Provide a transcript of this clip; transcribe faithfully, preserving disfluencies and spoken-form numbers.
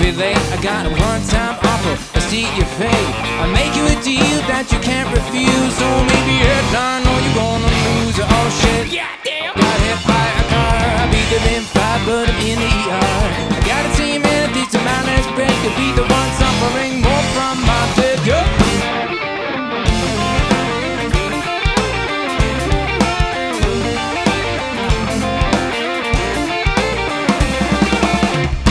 be late. I got a one-time offer, a seat you pay. I'll make you a deal that you can't refuse. Only